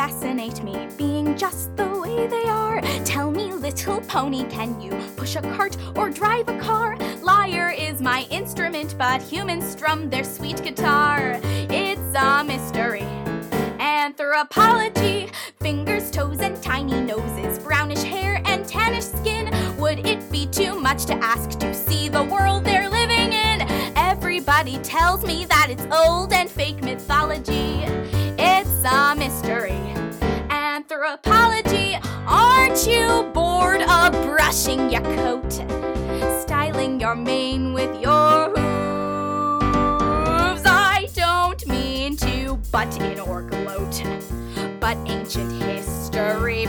fascinate me, being just the way they are. Tell me, little pony, can you push a cart or drive a car? Lyre is my instrument, but humans strum their sweet guitar. It's a mystery. Anthropology, fingers, toes, and tiny noses, brownish hair and tannish skin. Would it be too much to ask to see the world they're living in? Everybody tells me that it's old and fake mythology. It's a mystery. Anthropology, aren't you bored of brushing your coat, styling your mane with your hooves? I don't mean to butt in or gloat, but ancient history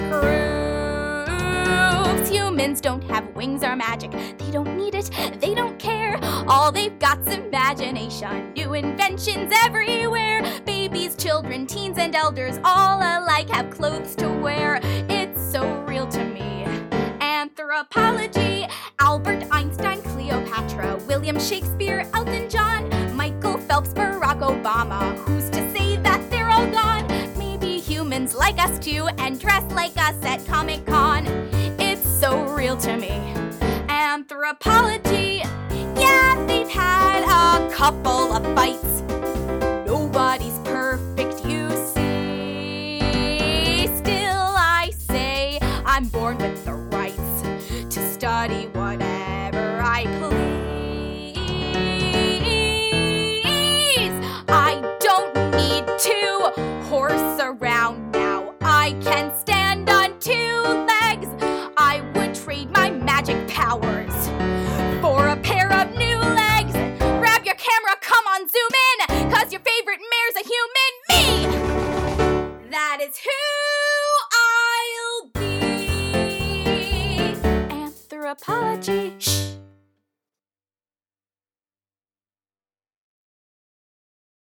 proves humans don't have wings or magic. They don't need it, they don't care. All they've got's imagination, new inventions everywhere. Babies, children, teens, and elders all alike have clothes to wear. It's so real to me. Anthropology, Albert Einstein, Cleopatra, William Shakespeare, Elton John, Michael Phelps, Barack Obama. Who's to say that they're all gone? Maybe humans like us too and dress like us at Comic-Con. It's so real to me. Anthropology, yeah, they've had a couple of fights. Nobody's perfect, you see. Still, I say I'm born with the rights to study whatever I please. I don't need to horse around now. I can stand on 2 legs. I would trade my magic powers for a pair of new legs. Grab your camera, come on, zoom in, 'cause your favorite mare's a human, me! That is who I'll be. Anthropology, shh.